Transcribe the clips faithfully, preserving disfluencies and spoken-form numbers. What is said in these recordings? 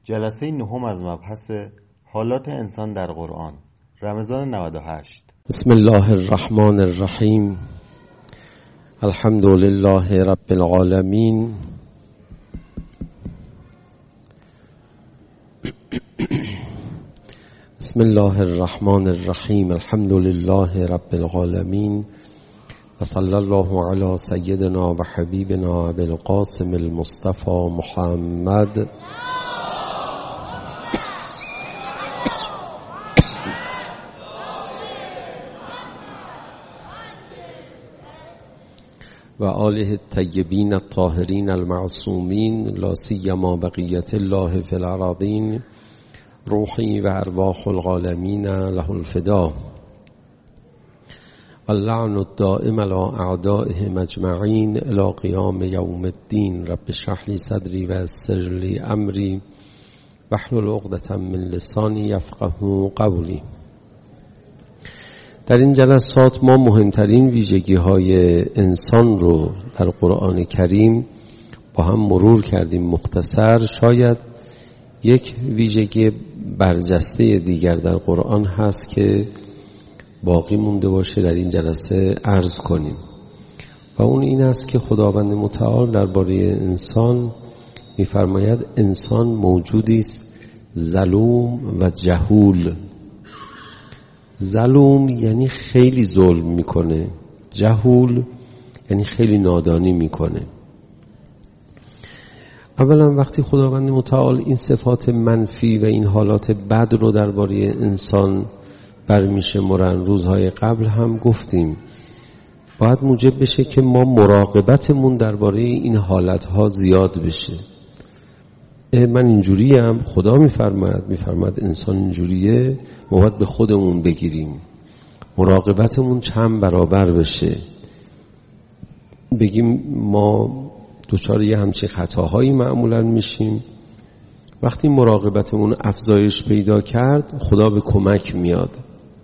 جلسه نهم از مبحث حالات انسان در قرآن، رمضان نود و هشت. بسم الله الرحمن الرحیم. الحمد لله رب العالمین. بسم الله الرحمن الرحیم. الحمد لله رب العالمین و صلی الله علی سیدنا و حبیبنا ابی القاسم المصطفى محمد و آله الطیبین الطاهرین المعصومین، لا سیما بقیت الله فی الارضین، روحی و ارواح العالمین له الفدا. اللعن الدائم على اعدائهم اجمعین الی قیام یوم الدین. رب اشرح لی صدری و یسر لی امری واحلل عقدة من لسانی یفقهوا قولی. در این جلسات ما مهمترین ویژگی های انسان رو در قرآن کریم با هم مرور کردیم مختصر. شاید یک ویژگی برجسته دیگر در قرآن هست که باقی مونده باشه در این جلسه عرض کنیم و اون این است که خداوند متعال درباره انسان می‌فرماید انسان موجودی است ظلوم و جهول. ظلوم یعنی خیلی ظلم میکنه، جهول یعنی خیلی نادانی میکنه. اولا وقتی خداوند متعال این صفات منفی و این حالات بد رو درباره انسان برمیشمرن، روزهای قبل هم گفتیم باید موجب بشه که ما مراقبتمون درباره این حالتها زیاد بشه. من اینجوریم، خدا میفرماید میفرماید انسان اینجوریه، ما باید به خودمون بگیریم، مراقبتمون چند برابر بشه، بگیم ما دوچار یه همچین خطاهایی معمولا میشیم. وقتی مراقبتمون افزایش پیدا کرد خدا به کمک میاد.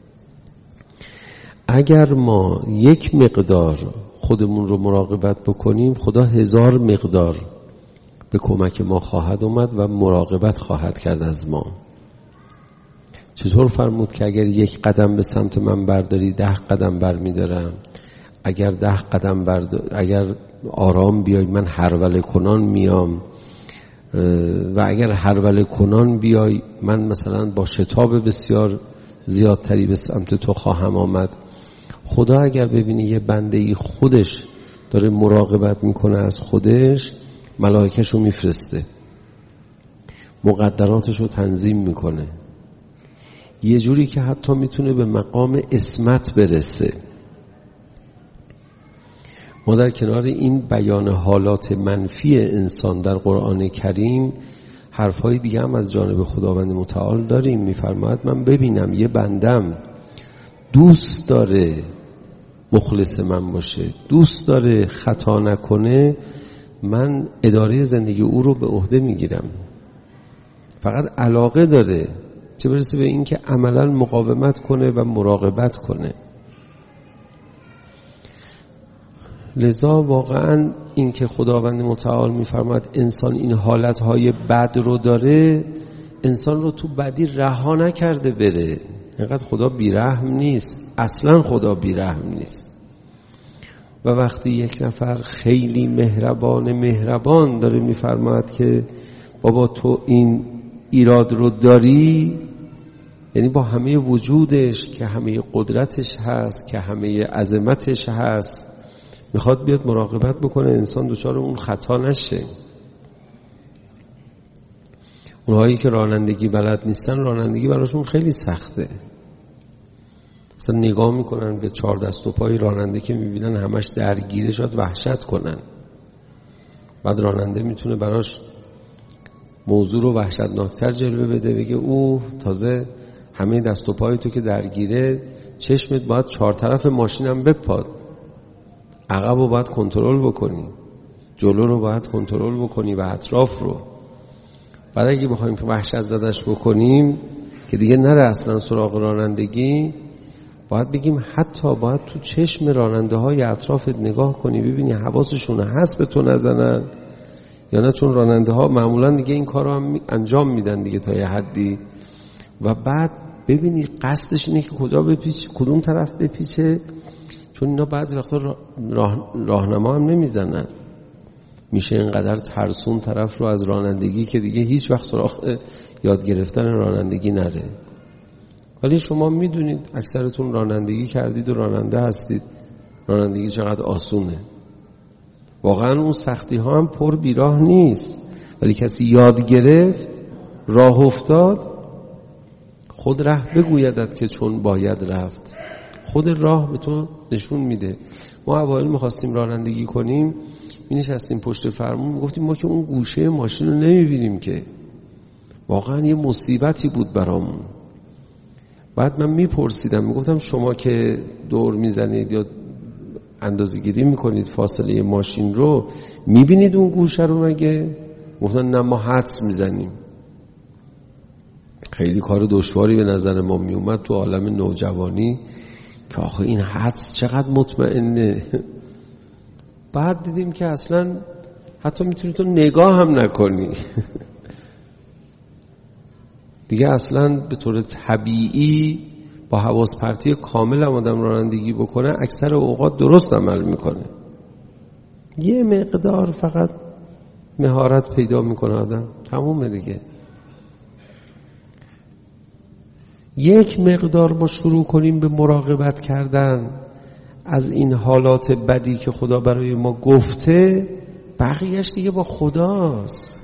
اگر ما یک مقدار خودمون رو مراقبت بکنیم خدا هزار مقدار به کمک ما خواهد اومد و مراقبت خواهد کرد از ما. چطور فرمود که اگر یک قدم به سمت من برداری ده قدم برمیدارم، اگر ده قدم بردار... اگر آرام بیای من هرول کنان میام و اگر هرول کنان بیای من مثلا با شتاب بسیار زیادتری به سمت تو خواهم آمد. خدا اگر ببینی یه بندهی خودش داره مراقبت میکنه از خودش، ملائکه‌شو میفرسته، مقدراتشو تنظیم میکنه، یه جوری که حتی میتونه به مقام اسمت برسه. ما در کنار این بیان حالات منفی انسان در قرآن کریم حرفهای دیگه هم از جانب خداوند متعال داریم. میفرماید من ببینم یه بندم دوست داره مخلص من باشه، دوست داره خطا نکنه، من اداره زندگی او رو به عهده میگیرم. فقط علاقه داره، چه برسه به این که عملا مقاومت کنه و مراقبت کنه. لذا واقعا این که خداوند متعال میفرماید انسان این حالتهای بد رو داره، انسان رو تو بدی رها نکرده بره. اینقدر خدا بیرحم نیست، اصلا خدا بیرحم نیست. و وقتی یک نفر خیلی مهربان مهربان داره میفرماید که بابا تو این ایراد رو داری، یعنی با همه وجودش که همه قدرتش هست، که همه عظمتش هست، میخواد بیاد مراقبت بکنه انسان دوچار اون خطا نشه. اونهایی که رانندگی بلد نیستن رانندگی براشون خیلی سخته، اصلا نگاه میکنن به چهار دست و پای راننده که میبینن همش درگیره، شاید وحشت کنن. بعد راننده میتونه براش موضوع رو وحشتناکتر جلوه بده، بگه او تازه همه دست و پای تو که درگیره، چشمت باید چهار طرف ماشینم بپاد، عقب رو باید کنترل بکنی، جلو رو باید کنترل بکنی و اطراف رو. بعد اگه بخوایم که وحشت زدش بکنیم که دیگه نره اصلا سراغ رانندگی، باید بگیم حتی باید تو چشم راننده های اطرافت نگاه کنی ببینی حواسشون هست به تو نزنن یا نه چون راننده ها معمولا دیگه این کار رو هم انجام میدن دیگه تا یه حدی، و بعد ببینی قصدش اینه که کجا بپیچ، کدوم طرف بپیچه، چون اینا بعضی وقتا راه... راهنما هم نمیزنن، میشه اینقدر ترسون طرف رو از رانندگی که دیگه هیچ وقت سراغ یاد گرفتن رانندگی نره. ولی شما میدونید اکثرتون رانندگی کردید و راننده هستید، رانندگی چقدر آسونه. واقعا اون سختی ها هم پر بیراه نیست، ولی کسی یاد گرفت، راه افتاد، خود ره بگویدت که چون باید رفت. خود راه به تو نشون میده. ما اوایل میخواستیم رانندگی کنیم، می نشستیم پشت فرمون، میگفتیم ما که اون گوشه ماشین رو نمیبینیم که. واقعا یه مصیبتی بود برامون. بعد من میپرسیدم، میگفتم شما که دور میزنید یا اندازه‌گیری میکنید فاصله ماشین رو، میبینید اون گوشه رو مگه؟ گفتن نه ما حدس میزنیم. خیلی کار دشواری به نظر ما میومد تو عالم نوجوانی که آخه این حدس چقدر مطمئنه. بعد دیدیم که اصلا حتی میتونی تو نگاه هم نکنی. دیگه اصلا به طور طبیعی با حواس پرتی کامل هم آدم رانندگی بکنه اکثر اوقات درست عمل میکنه. یه مقدار فقط مهارت پیدا میکنه آدم، تمومه دیگه. یک مقدار ما شروع کنیم به مراقبت کردن از این حالات بدی که خدا برای ما گفته، بقیهش دیگه با خداست.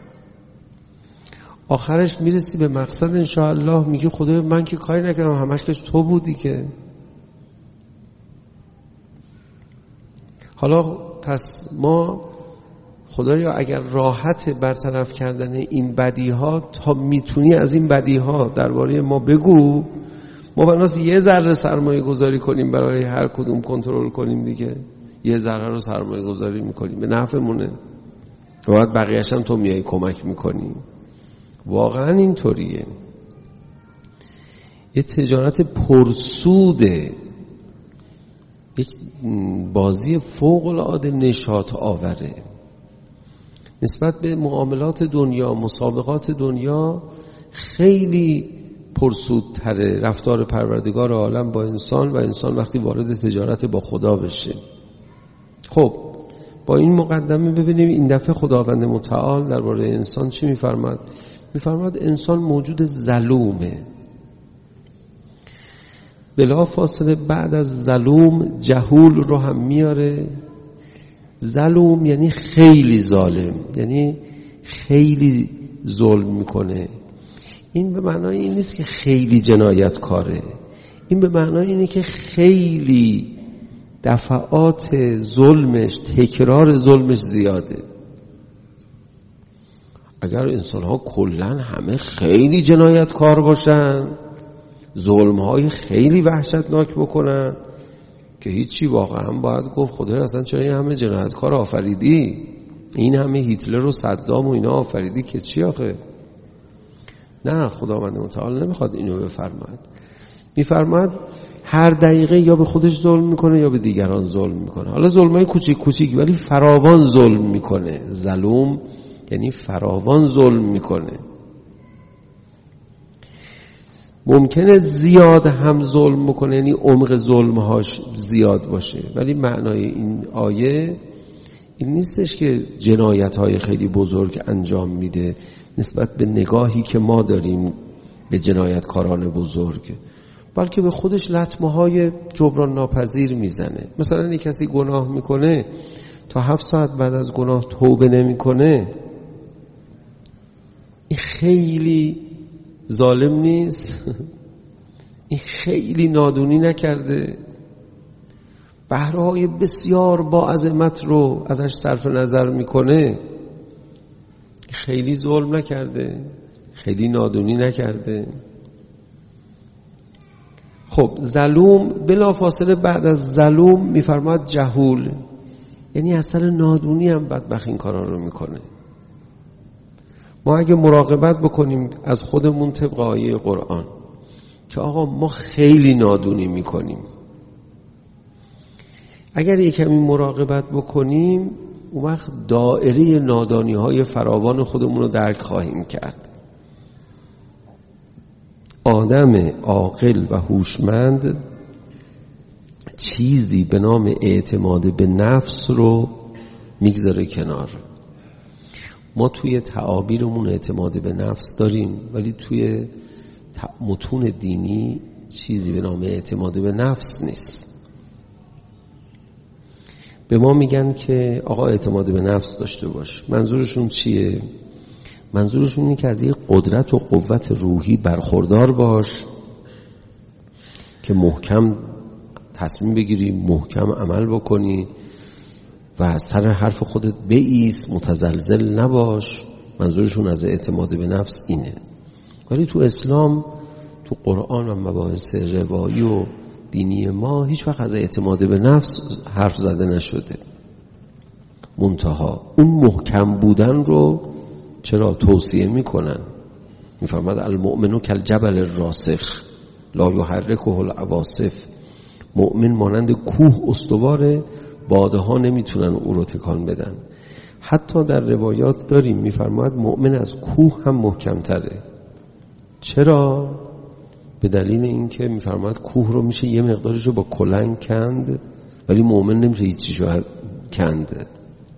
آخرش میرسی به مقصد انشاءالله، میگه خدای من که کاری نکردم، همش که تو بودی که. حالا پس ما خدایا اگر راحت برطرف کردن این بدی ها، تا میتونی از این بدی ها درباره ما بگو، ما بناس یه ذره سرمایه گذاری کنیم برای هر کدوم کنترل کنیم دیگه. یه ذره رو سرمایه گذاری میکنیم، به نفعمونه، و بعد بقیه‌اش هم تو میای کمک میکنی. واقعا اینطوریه. یه تجارت پرسوده، یک بازی فوق العاده نشاط آوره. نسبت به معاملات دنیا، مسابقات دنیا خیلی پرسودتره رفتار پروردگار عالم با انسان، و انسان وقتی وارد تجارت با خدا بشه. خب با این مقدمه ببینیم این دفعه خداوند متعال درباره انسان چی میفرماد؟ میفرماد انسان موجود ظلومه. بلا فاصله بعد از ظلوم جهول رو هم میاره. ظلوم یعنی خیلی ظالم، یعنی خیلی ظلم میکنه. این به معنای این نیست که خیلی جنایتکاره، این به معنای اینه که خیلی دفعات ظلمش، تکرار ظلمش زیاده. اگر انسان ها کلن همه خیلی جنایتکار باشن، ظلم های خیلی وحشتناک بکنن، که هیچی، واقعا باید گفت خدای اصلا چرا این همه جنایتکار آفریدی؟ این همه هیتلر و صدام و اینا آفریدی که چی آخه؟ نه، خداوند متعال نمیخواد اینو بفرماد. میفرماد هر دقیقه یا به خودش ظلم میکنه یا به دیگران ظلم میکنه. حالا ظلمای کوچیک کوچیک ولی فراوان ظلم میکنه. ظلوم یعنی فراوان ظلم میکنه. ممکنه زیاد هم ظلم بکنه، یعنی عمق ظلمهاش زیاد باشه، ولی معنای این آیه این نیستش که جنایت‌های خیلی بزرگ انجام میده نسبت به نگاهی که ما داریم به جنایتکاران بزرگ، بلکه به خودش لطمه‌های جبران ناپذیر میزنه. مثلا یک کسی گناه میکنه تا هفت ساعت بعد از گناه توبه نمیکنه، این خیلی ظالم نیست؟ این خیلی نادونی نکرده؟ بهرهای بسیار با عظمت رو ازش صرف نظر میکنه، خیلی ظلم نکرده؟ خیلی نادونی نکرده؟ خب ظلوم بلا فاصله بعد از ظلوم میفرماد جهول، یعنی اصلا نادونی هم بدبخت این کارا رو میکنه. ما اگه مراقبت بکنیم از خودمون طبق آیه قرآن که آقا ما خیلی نادونی میکنیم، اگر یک کمی مراقبت بکنیم اون وقت دائره نادانی های فراوان خودمون رو درک خواهیم کرد. آدم عاقل و هوشمند چیزی به نام اعتماد به نفس رو میگذاره کنار. ما توی تعابیرمون اعتماد به نفس داریم، ولی توی متون دینی چیزی به نام اعتماد به نفس نیست. به ما میگن که آقا اعتماد به نفس داشته باش. منظورشون چیه؟ منظورشون اینه که از یه قدرت و قوت روحی برخوردار باش که محکم تصمیم بگیری، محکم عمل بکنی و سر حرف خودت بایست، متزلزل نباش. منظورشون از اعتماد به نفس اینه. ولی تو اسلام، تو قرآن و مباحث روایی و دینی ما هیچ وقت از اعتماد به نفس حرف زده نشده. منتها اون محکم بودن رو چرا توصیه میکنن؟ میفرماد المؤمن کالجبل الراسخ لا یحرکه العواصف. مؤمن مانند کوه استواره، باده ها نمیتونن او رو تکان بدن. حتی در روایات داریم میفرماد مؤمن از کوه هم محکم تره. چرا؟ به دلیل اینکه میفرماد کوه رو میشه یه مقدارش رو با کلنگ کند، ولی مؤمن نمیشه هیچیشو کند.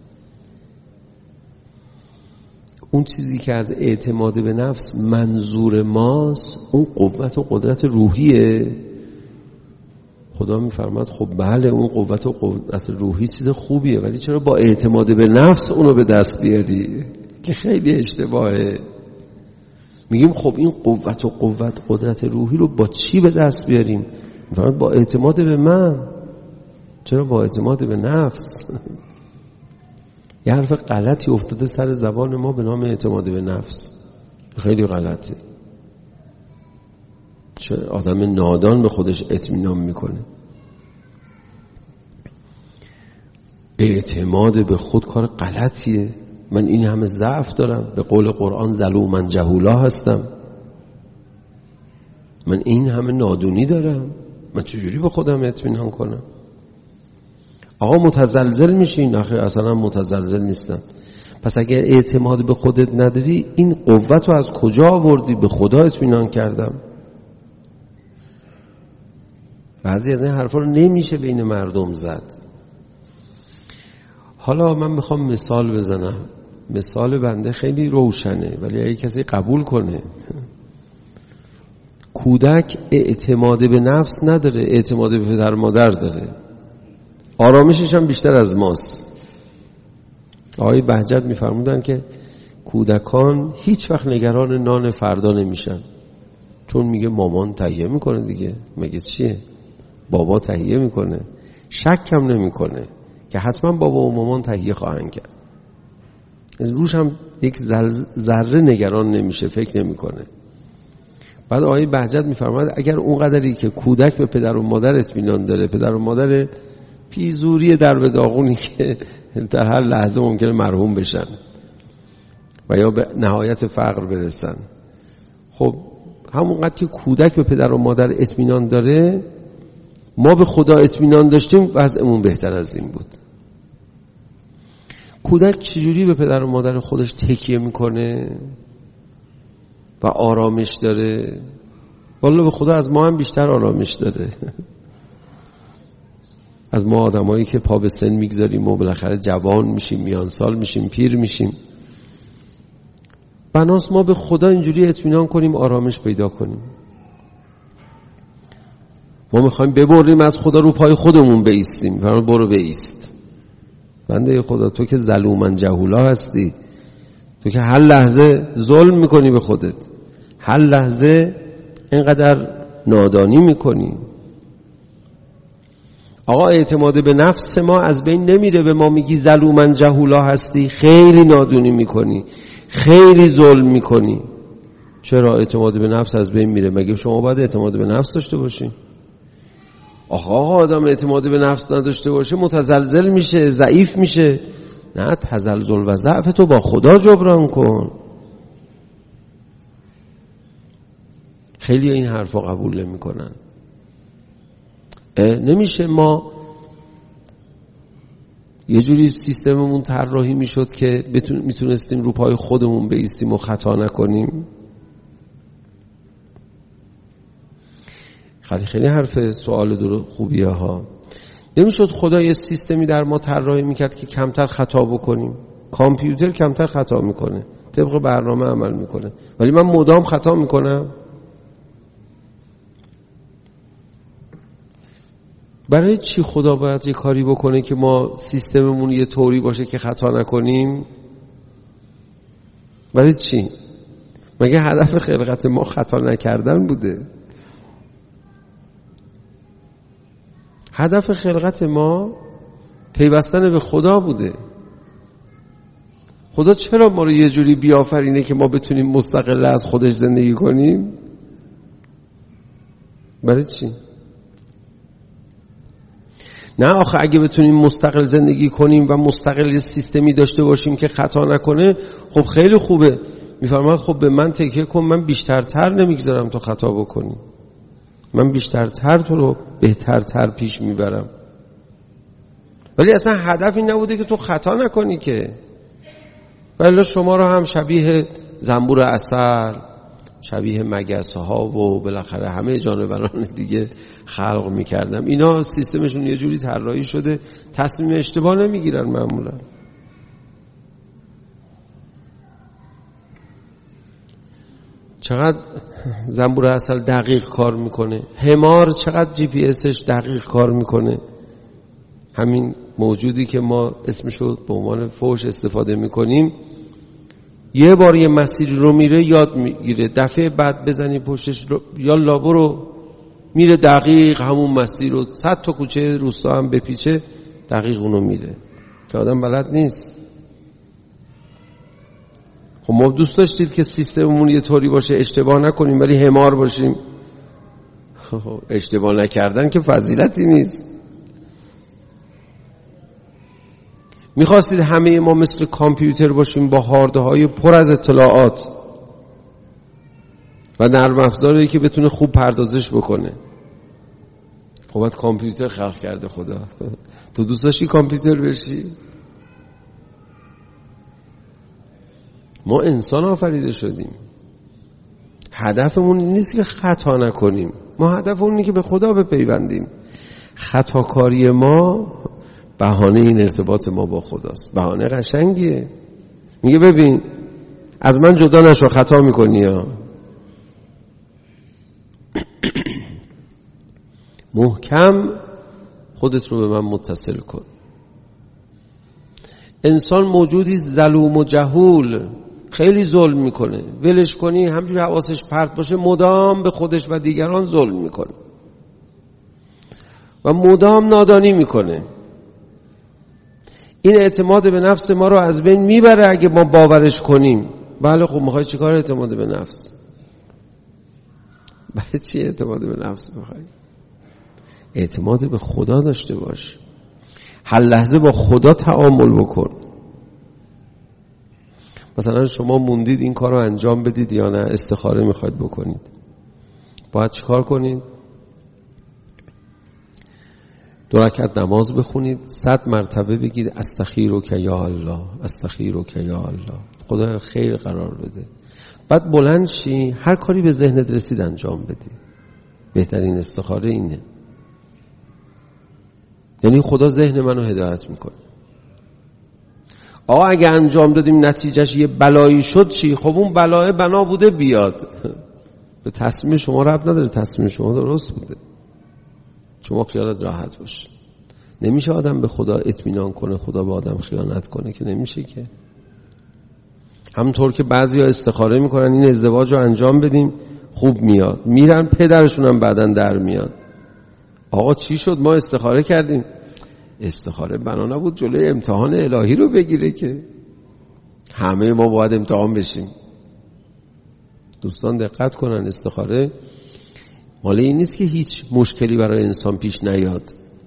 اون چیزی که از اعتماد به نفس منظور ماست اون قوت و قدرت روحیه. خدا میفرماد خب بله اون قوت و قدرت روحی چیز خوبیه، ولی چرا با اعتماد به نفس اونو به دست بیاری؟ که خیلی اشتباهه. میگیم خب این قوت و قوت قدرت روحی رو با چی به دست بیاریم؟ میفرماد با اعتماد به من. چرا با اعتماد به نفس؟ یه حرف غلطی افتاده سر زبان ما به نام اعتماد به نفس. خیلی غلطه. چه آدم نادان به خودش اطمینان میکنه. اعتماد به خود کار غلطیه. من این همه ضعف دارم، به قول قرآن ظلوما جهولا هستم، من این همه نادونی دارم، من چجوری به خودم اطمینان کنم؟ آقا متزلزل میشین؟ آخه اصلا متزلزل نیستم. پس اگر اعتماد به خودت نداری این قوت رو از کجا آوردی؟ به خدا اطمینان کردم. بعضی از این حرفا رو نمیشه بین مردم زد. حالا من میخوام مثال بزنم. مثال بنده خیلی روشنه، ولی اگه کسی قبول کنه. کودک اعتماد به نفس نداره، اعتماد به پدر مادر داره. آرامشش هم بیشتر از ماست. آقای بهجت میفرمودن که کودکان هیچ وقت نگران نان فردا نمیشن، چون میگه مامان تهیه میکنه دیگه، مگه چیه؟ بابا تهیه میکنه. شک هم نمیکنه که حتما بابا و مامان تهیه خواهند کرد. روش هم یک ذره نگران نمیشه، فکر نمیکنه. بعد آقای بهجت میفرماید اگر اون قدری که کودک به پدر و مادر اطمینان داره، پدر و مادر پیزوری در به داغونی که در هر لحظه ممکنه مرحوم بشن و یا به نهایت فقر برسن، خب همونقدر که کودک به پدر و مادر اطمینان داره، ما به خدا اطمینان داشتیم وضعمون بهتر از این بود. کودک چجوری به پدر و مادر خودش تکیه میکنه و آرامش داره؟ والله به خدا از ما هم بیشتر آرامش داره. از ما آدمایی که پا به سن میگذاریم و بالاخره جوان میشیم، میان سال میشیم، پیر میشیم، بناس ما به خدا اینجوری اطمینان کنیم، آرامش پیدا کنیم. ما میخوایم ببریم از خدا، رو پای خودمون بایستیم. فرمان برو بایست. بنده خدا تو که ظلومن جهولا هستی، تو که هر لحظه ظلم میکنی به خودت، هر لحظه اینقدر نادانی میکنی. آقا اعتماد به نفس ما از بین نمیره. به ما میگی ظلومن جهولا هستی، خیلی نادونی میکنی، خیلی ظلم میکنی. چرا اعتماد به نفس از بین میره؟ مگه شما باید اعتماد به نفس داشته باشین؟ آقا آدم اعتماد به نفس نداشته باشه متزلزل میشه، ضعیف میشه. نه، تزلزل و ضعف تو با خدا جبران کن. خیلی این حرفا قبول نمی کنن. نمیشه ما یه جوری سیستممون طراحی میشد که میتونستیم رو پای خودمون بایستیم و خطا نکنیم. خیلی خیلی حرف سوال درو خوبیه ها. نمیشد خدا یه سیستمی در ما طراحی میکرد که کمتر خطا بکنیم؟ کامپیوتر کمتر خطا میکنه، طبق برنامه عمل میکنه، ولی من مدام خطا میکنم. برای چی خدا باید یه کاری بکنه که ما سیستممون یه طوری باشه که خطا نکنیم؟ برای چی؟ مگه هدف خلقت ما خطا نکردن بوده؟ هدف خلقت ما پیوستن به خدا بوده. خدا چرا ما رو یه جوری بیافرینه که ما بتونیم مستقل از خودش زندگی کنیم؟ برای چی؟ نه آخه اگه بتونیم مستقل زندگی کنیم و مستقل سیستمی داشته باشیم که خطا نکنه، خب خیلی خوبه. میفرماد خب به من تکیه کن، من بیشترتر نمیگذارم تو خطا بکنی، من بیشترتر تو رو بهترتر پیش میبرم. ولی اصلا هدف این نبوده که تو خطا نکنی که. ولی شما رو هم شبیه زنبور عسل، شبیه مگسه ها و بالاخره همه جانوران دیگه خلق میکردم. اینا سیستمشون یه جوری طراحی شده تصمیم اشتباه نمیگیرن معمولا. چقدر زنبور عسل دقیق کار میکنه، حمار چقدر جی پی اسش دقیق کار میکنه. همین موجودی که ما اسمشو به عنوان فوش استفاده میکنیم، یه بار یه مسیر رو میره یاد میگیره، دفعه بعد بزنی پشتش رو یا لابو رو میره دقیق همون مسیر رو، صد تا کوچه روستا هم بپیچه دقیق اونو میره که آدم بلد نیست. خب ما دوست داشتید که سیستممون یه طوری باشه اشتباه نکنیم ولی حمار باشیم. خب اشتباه نکردن که فضیلتی نیست. میخواستید همه ما مثل کامپیوتر باشیم با هارده های پر از اطلاعات و نرم افزاری که بتونه خوب پردازش بکنه. خب باید کامپیوتر خلق کرده خدا. تو دوست داشتی کامپیوتر بشی؟ ما انسان آفریده شدیم. هدفمون نیست که خطا نکنیم، ما هدفمون اینه که به خدا بپیوندیم. خطاکاری ما بهانه این ارتباط ما با خداست. بهانه قشنگیه. میگه ببین از من جدا نشو، خطا میکنی ها. محکم خودت رو به من متصل کن. انسان موجودی ظلوم و جهول، خیلی ظلم میکنه. ولش کنی همجوری حواسش پرت باشه مدام به خودش و دیگران ظلم میکنه و مدام نادانی میکنه. این اعتماد به نفس ما رو از بین میبره اگه ما باورش کنیم. بله خب میخوای چیکار اعتماد به نفس؟ برای چی اعتماد به نفس میخوای؟ اعتماد به خدا داشته باش. هر لحظه با خدا تعامل بکن. مثلا شما موندید این کار رو انجام بدید یا نه، استخاره میخواید بکنید، باید چیکار کنید؟ دو رکعت نماز بخونید، صد مرتبه بگید استخیرک یا الله، استخیرک یا الله، خدا خیر قرار بده. بعد بلند شی، هر کاری به ذهنت رسید انجام بدی. بهترین استخاره اینه. یعنی خدا ذهن منو هدایت میکنه. آقا اگه انجام دادیم نتیجهش یه بلایی شد چی؟ خب اون بلای بنا بوده بیاد. به تصمیم شما ربط نداره، تصمیم شما درست بوده. شما خیالت راحت باشه. نمیشه آدم به خدا اطمینان کنه خدا به آدم خیانت کنه، که نمیشه که. همونطور که بعضیا استخاره میکنن این ازدواج رو انجام بدیم خوب میاد، میرن پدرشون هم بعدن در میاد. آقا چی شد؟ ما استخاره کردیم. استخاره بنا نبود جلوی امتحان الهی رو بگیره که همه ما باید امتحان بشیم. دوستان دقت کنن، استخاره مال این نیست که هیچ مشکلی برای انسان پیش نیاد.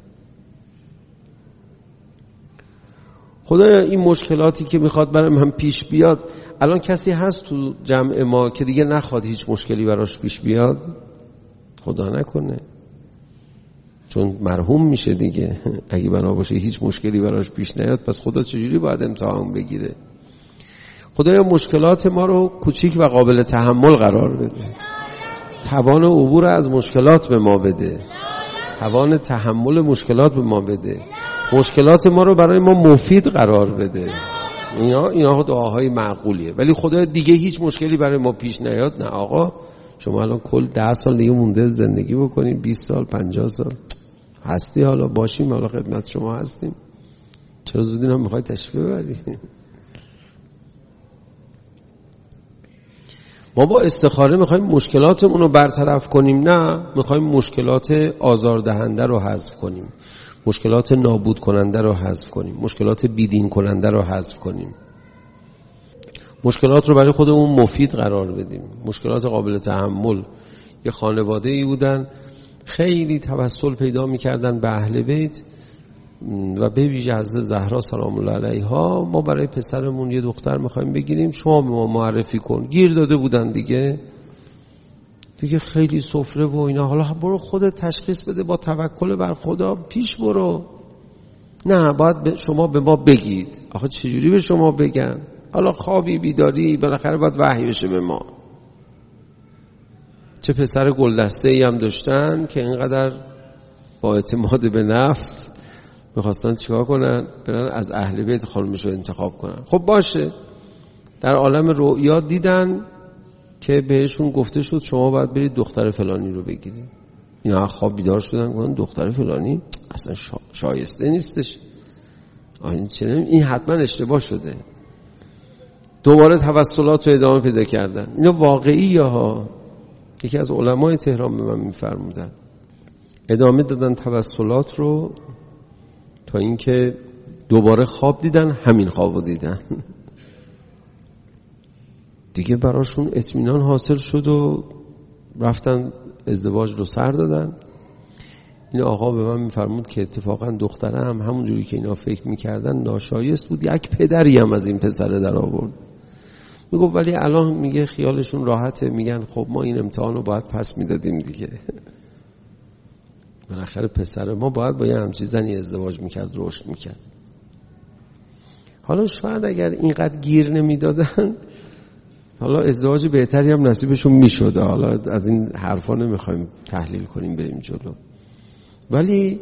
خدایا این مشکلاتی که میخواد برای من پیش بیاد، الان کسی هست تو جمع ما که دیگه نخواد هیچ مشکلی براش پیش بیاد؟ خدا نکنه. چون مرحوم میشه دیگه. اگه بنا باشه هیچ مشکلی براش پیش نیاد، پس خدا چجوری باید امتحان بگیره؟ خدایا مشکلات ما رو کوچیک و قابل تحمل قرار بده، توان عبور از مشکلات به ما بده، توان تحمل مشکلات به ما بده، مشکلات ما رو برای ما مفید قرار بده. اینا اینا دعاهای معقولیه. ولی خدا دیگه هیچ مشکلی برای ما پیش نیاد، نه آقا شما الان کل ده سال دیگه مونده زندگی بکنیم، بیست سال پنجاه سال هستی، حالا باشیم، حالا خدمت شما هستیم، چرا زودی هم میخوای تشریف ببری؟ ما با استخاره میخوایم مشکلاتمون رو برطرف کنیم؟ نه، میخوایم مشکلات آزاردهنده رو حذف کنیم، مشکلات نابود کننده رو حذف کنیم، مشکلات بیدین کننده رو حذف کنیم، مشکلات رو برای خودمون مفید قرار بدیم، مشکلات قابل تحمل. یه خانواده ای بودن خیلی توسل پیدا میکردن به اهل بیت و به ویژه حضرت زهرا سلام الله علیها. ما برای پسرمون یه دختر میخوایم بگیریم، شما به ما معرفی کن. گیر داده بودن دیگه دیگه خیلی سفره و اینا. حالا برو خودت تشخیص بده، با توکل بر خدا پیش برو. نه، باید شما به ما بگید. آخه چجوری به شما بگن؟ حالا خوابی بیداری بالاخره باید وحی بشه به ما. چه پسر گلدسته ای هم داشتن که اینقدر با اعتماد به نفس میخواستن چیکار کنن؟ برن از اهل بیت خانمش رو انتخاب کنن. خب باشه، در عالم رؤیا دیدن که بهشون گفته شد شما باید برید دختر فلانی رو بگیرید. اینا خواب بیدار شدن گفتن دختر فلانی اصلا شا... شایسته نیستش، این حتما اشتباه شده. دوباره توسلات رو ادامه پیدا کردن. اینا واقعیه ها. یکی از علمای تهران به من میفرمودن ادامه دادن توسلات رو تا اینکه دوباره خواب دیدن، همین خوابو دیدن. دیگه براشون اطمینان حاصل شد و رفتن ازدواج رو سر دادن. این آقا به من میفرمود که اتفاقا دختره هم همون جوری که اینا فکر میکردن ناشایست بود، یک پدری هم از این پسره در آورد. میگفت ولی الان میگه خیالشون راحته، میگن خب ما این امتحان رو باید پس میدادیم دیگه. بالاخره پسر ما باید با یه همچین زنی ازدواج میکرد، رشد میکرد. حالا شاید اگر اینقدر گیر نمیدادن حالا ازدواج بهتری هم نصیبشون میشده. حالا از این حرفا نمیخوایم تحلیل کنیم بریم جلو. ولی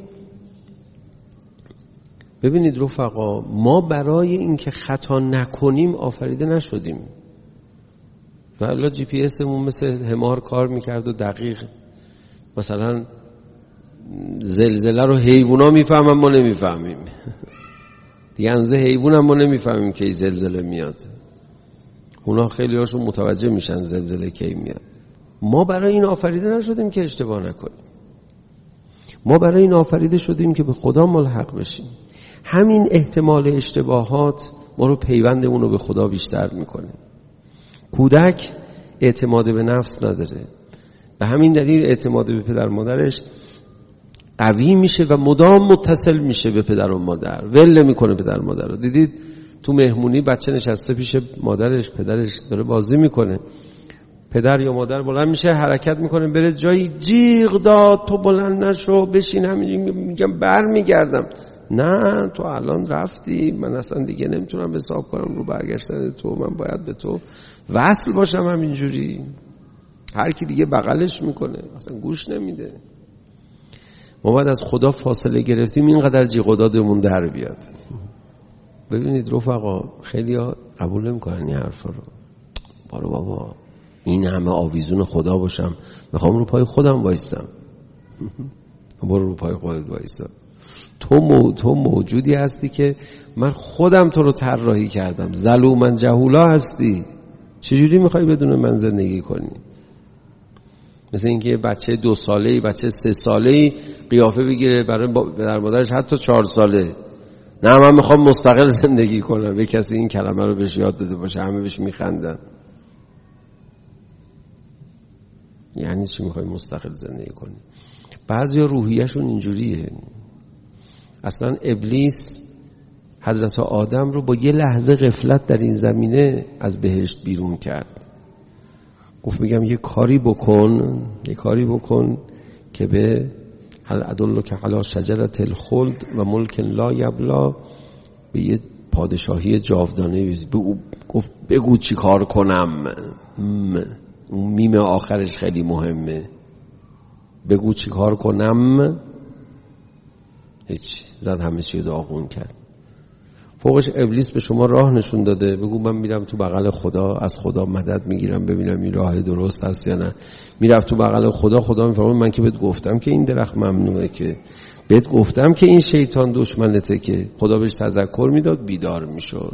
ببینید رفقا، ما برای اینکه خطا نکنیم آفریده نشدیم. و الا جی پی اسمون مثل حمار کار میکرد و دقیق مثلا زلزله رو حیوونا میفهمن ما نمیفهمیم دیگه. انزه حیوان هم ما نمیفهمیم که زلزله میاد، اونا خیلی هاشون متوجه میشن زلزله کی میاد. ما برای این آفریده نشدیم که اشتباه نکنیم، ما برای این آفریده شدیم که به خدا ملحق بشیم. همین احتمال اشتباهات ما رو پیوندمون رو به خدا بیشتر میکنه. کودک اعتماد به نفس نداره، به همین دلیل اعتماد به پدر مادرش قوی میشه و مدام متصل میشه به پدر و مادر، ول میکنه پدر و مادر رو. دیدید تو مهمونی بچه نشسته پیش مادرش، پدرش داره بازی میکنه، پدر یا مادر بلند میشه حرکت میکنه بره جایی، جیغ داد تو بلند نشو بشین، همین میگم بر میگردم. نه تو الان رفتی، من اصلا دیگه نمیتونم حساب کنم رو برگشتن تو، من باید به تو وصل باشم. همینجوری هر کی دیگه بغلش میکنه، اصلا گوش نمیده. ما باید از خدا فاصله گرفتیم اینقدر جیغ و دادمون در بیاد. ببینید رفقا، خیلی ها قبول نمیکنن این حرفا رو. بارو بابا این همه آویزون خدا باشم، میخوام رو پای خودم وایستم. برو رو پای خودت وایستا. تو مو... تو موجودی هستی که من خودم تو رو طراحی کردم، ظلومن جهولا هستی، چجوری میخوای بدون من زندگی کنی؟ مثل اینکه بچه دو ساله‌ای، بچه سه ساله‌ای قیافه بگیره برای پدر مادرش حتی چهار ساله، نه من میخوام مستقل زندگی کنم. به کسی این کلمه رو بهش یاد داده باشه همه بهش میخندن. یعنی چی میخوای مستقل زندگی کنی؟ بعضیا روحیه‌شون اینجوریه. اصلا ابلیس حضرت آدم رو با یه لحظه غفلت در این زمینه از بهشت بیرون کرد. گفت میگم یه کاری بکن، یه کاری بکن که به هل ادلک علی شجرة الخلد و ملک لا یبلا، به یه پادشاهی جاودانه بگو. گفت بگو چی کار کنم. اون میم آخرش خیلی مهمه. بگو چی کار کنم. هیچ، زد همه چی داغون کرد. فوقش ابلیس به شما راه نشون داده. بگو من میرم تو بغل خدا، از خدا مدد میگیرم ببینم این راه درست هست یا نه. میرفت تو بغل خدا، خدا میفرماد من که بهت گفتم که این درخت ممنوعه، که بهت گفتم که این شیطان دشمنته، که خدا بهش تذکر میداد بیدار میشد.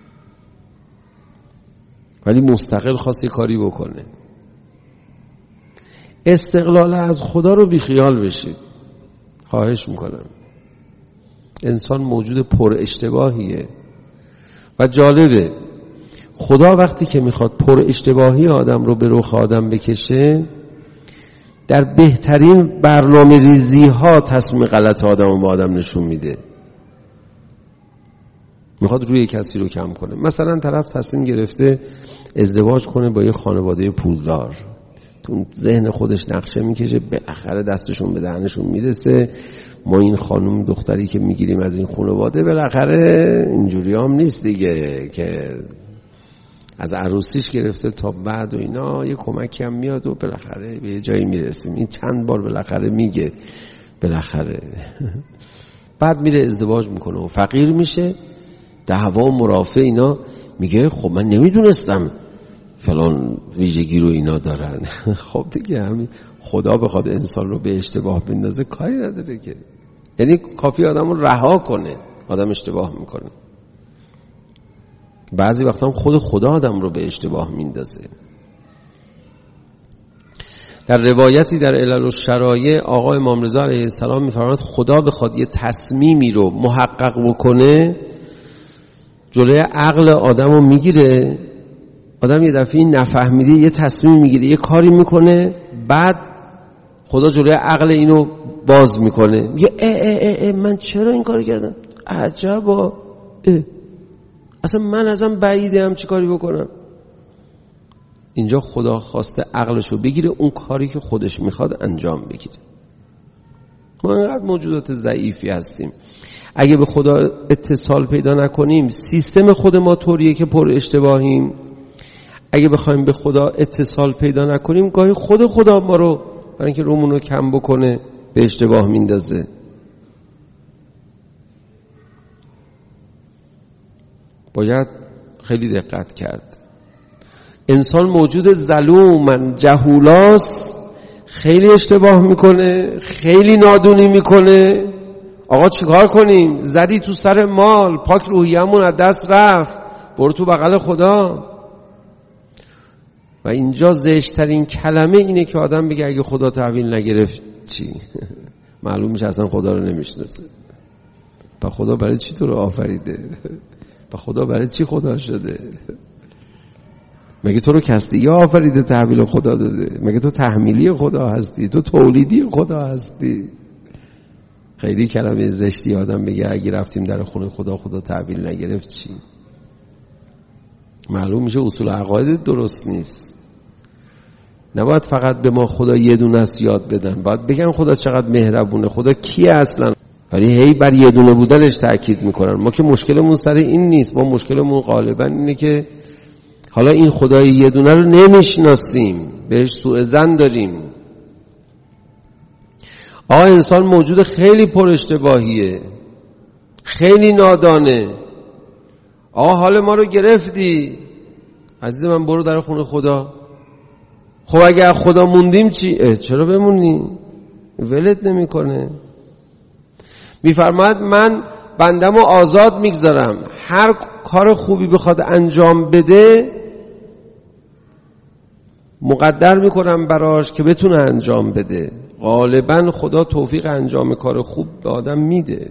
ولی مستقل خواست کاری بکنه. استقلال از خدا رو بیخیال بشید، خواهش میکنم. انسان موجود پر اشتباهیه و جالبه خدا وقتی که میخواد پر اشتباهی آدم رو به رخ آدم بکشه، در بهترین برنامه ریزی ها تصمیم غلط آدم رو با آدم نشون میده. میخواد روی کسی رو کم کنه. مثلا طرف تصمیم گرفته ازدواج کنه با یه خانواده پولدار، تو ذهن خودش نقشه میکشه، بالاخره دستشون به دهنشون میرسه. ما این خانم دختری که میگیریم از این خانواده بالاخره اینجوری هم نیست دیگه، که از عروسیش گرفته تا بعد و اینا یه کمکی هم میاد و بالاخره به یه جایی میرسیم. این چند بار بالاخره میگه بالاخره. بعد میره ازدواج میکنه و فقیر میشه، دعوا و مرافع اینا، میگه خب من نمیدونستم فلان ویژگی رو اینا دارن. خب دیگه همین خدا بخواد انسان رو به اشتباه بندازه کاری نداره که. یعنی کافی آدم رو رها کنه، آدم اشتباه میکنه. بعضی وقتا هم خود خدا آدم رو به اشتباه میندازه. در روایتی در علل الشرایع آقا امام رضا علیه السلام میفرماید خدا بخواد یه تصمیمی رو محقق بکنه، جلوی عقل آدم رو میگیره. آدم یه دفعه نفهمیده یه تصمیم میگیره، یه کاری میکنه، بعد خدا جلوی عقل اینو باز میکنه، میگه اه اه اه اه من چرا این کاری کردم؟ عجبا، اصلا من ازم بعیده هم چی کاری بکنم. اینجا خدا خواسته عقلشو بگیره، اون کاری که خودش میخواد انجام بگیره. ما اینقدر موجودات ضعیفی هستیم. اگه به خدا اتصال پیدا نکنیم، سیستم خود ما طوریه که پر اشتباهیم. اگه بخوایم به خدا اتصال پیدا نکنیم، گاهی خود خدا ما رو برای اینکه رومون رو کم بکنه به اشتباه میندازه. باید خیلی دقت کرد. انسان موجود ظلوم جهولاست، خیلی اشتباه میکنه، خیلی نادونی میکنه. آقا چیکار کنیم؟ زدی تو سر مال، پاک روحیه‌مون از دست رفت، برو تو بغل خدا. و اینجا زشترین کلمه اینه که آدم بگه اگه خدا تحویل نگرفت چی؟ معلوم میشه اصلا خدا رو نمیشناسه. با خدا برای چی تو رو آفریده؟ با خدا برای چی خدا شده؟ مگه تو رو کستی یا آفریده تحویل خدا داده؟ مگه تو تحمیلی خدا هستی؟ تو تولیدی خدا هستی؟ خیلی کلمه زشتی آدم بگه اگه رفتیم در خونه خدا خدا تحویل نگرفت چی؟ معلوم میشه اصول عقاید درست نیست. نباید فقط به ما خدا یه دونه است یاد بدن، باید بگن خدا چقدر مهربونه، خدا کیه اصلا. ولی هی بر یه دونه بودنش تأکید میکنن. ما که مشکلمون سر این نیست، ما مشکلمون غالبا اینه که حالا این خدای یه دونه رو نمیشناسیم، بهش سوء ظن داریم. آه انسان موجود خیلی پر اشتباهیه، خیلی نادانه. آه حال ما رو گرفتی عزیز من، برو در خونه خدا. خب اگه خدا موندیم چی؟ چرا بمونی؟ ولت نمی کنه. میفرماید من بندم رو آزاد میگذارم، هر کار خوبی بخواد انجام بده مقدر میکنم براش که بتونه انجام بده. غالبا خدا توفیق انجام کار خوب به آدم میده،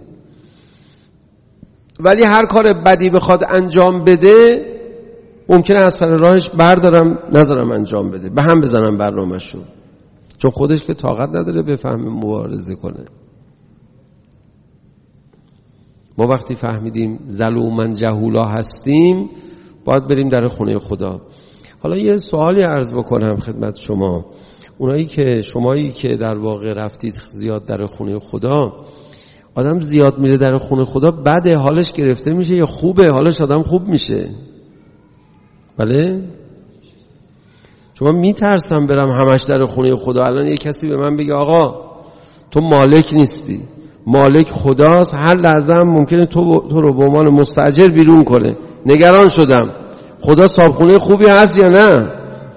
ولی هر کار بدی بخواد انجام بده ممکنه از سر راهش بردارم نذارم انجام بده، به هم بزنم برنامه‌شو، چون خودش که طاقت نداره بفهمه مبارزه کنه. ما وقتی فهمیدیم ظلومن جهولا هستیم باید بریم در خونه خدا. حالا یه سوالی عرض بکنم خدمت شما. اونایی که شمایی که در واقع رفتید زیاد در خونه خدا، آدم زیاد میره در خونه خدا بده حالش گرفته میشه یا خوبه حالش آدم خوب میشه؟ بله؟ شما میترسم برم همش در خونه خدا. الان یه کسی به من بگه آقا تو مالک نیستی، مالک خداست، هر لحظه هم ممکنه تو, تو رو به عنوان مستاجر بیرون کنه، نگران شدم خدا صاحبخونه خوبی هست یا نه؟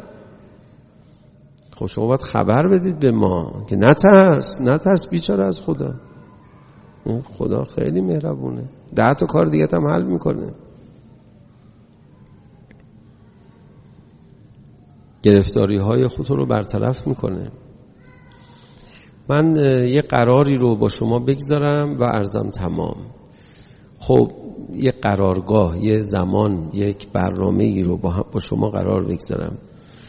خب شما باید خبر بدید به ما که نترس نترس بیچاره از خدا. خدا خیلی مهربونه، ده تا کار دیگه هم حل میکنه. گرفتاری های خودت رو برطرف میکنه. من یه قراری رو با شما بگذارم و عرضم تمام. خب یه قرارگاه، یه زمان، یک برنامه‌ای رو با, با شما قرار بگذارم.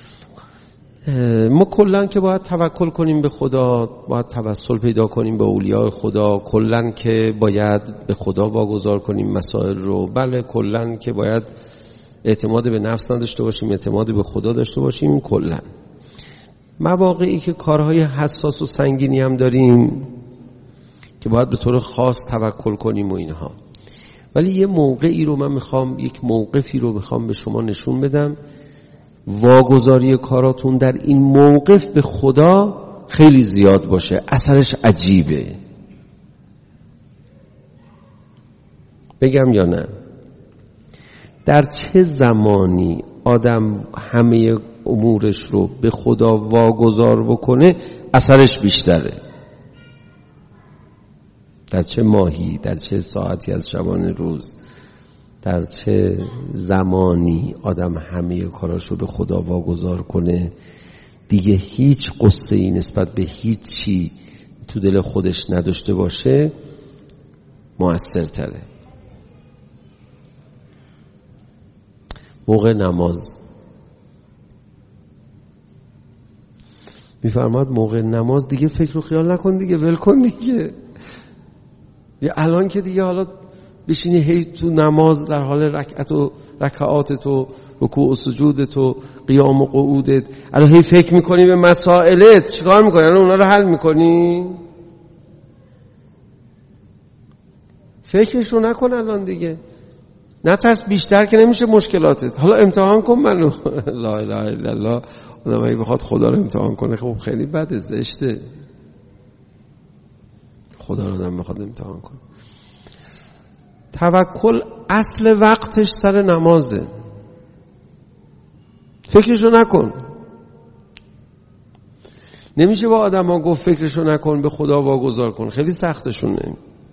ما کلن که باید توکل کنیم به خدا، باید توسل پیدا کنیم به اولیاء خدا، کلن که باید به خدا واگذار کنیم مسائل رو، بله کلن که باید اعتماد به نفس نداشته باشیم، اعتماد به خدا داشته باشیم. کلن مواقعی که کارهای حساس و سنگینی هم داریم که باید به طور خاص توکل کنیم و اینها، ولی یه موقعی رو من میخوام، یک موقفی رو میخوام به شما نشون بدم. واگذاری کاراتون در این موقف به خدا خیلی زیاد باشه، اثرش عجیبه. بگم یا نه؟ در چه زمانی آدم همه امورش رو به خدا واگذار بکنه اثرش بیشتره؟ در چه ماهی، در چه ساعتی از شبانه روز، در چه زمانی آدم همه کاراش رو به خدا واگذار کنه دیگه هیچ قصه ای نسبت به هیچ چی تو دل خودش نداشته باشه مؤثرتره؟ موقع نماز. میفرماد موقع نماز دیگه فکر و خیال نکن دیگه، ول کن دیگه. یا الان که دیگه حالا بشینی هی تو نماز در حال رکعت و رکعاتت و رکوع و سجودت و قیام و قعودت الان هی فکر میکنی به مسائلت، چیکار میکنی؟ الان اونا رو حل میکنی؟ فکرشو نکن الان دیگه. نترس، بیشتر که نمیشه مشکلاتت. حالا امتحان کن منو. لا اله الا الله. آدم اگه بخواد خدا رو امتحان کنه خب خیلی بده، زشته. خدا رو آدم بخواد امتحان کنه. توکل اصل وقتش سر نمازه. فکرشو نکن. نمیشه با آدم ها گفت فکرشو نکن به خدا واگذار کن، خیلی سختشونه،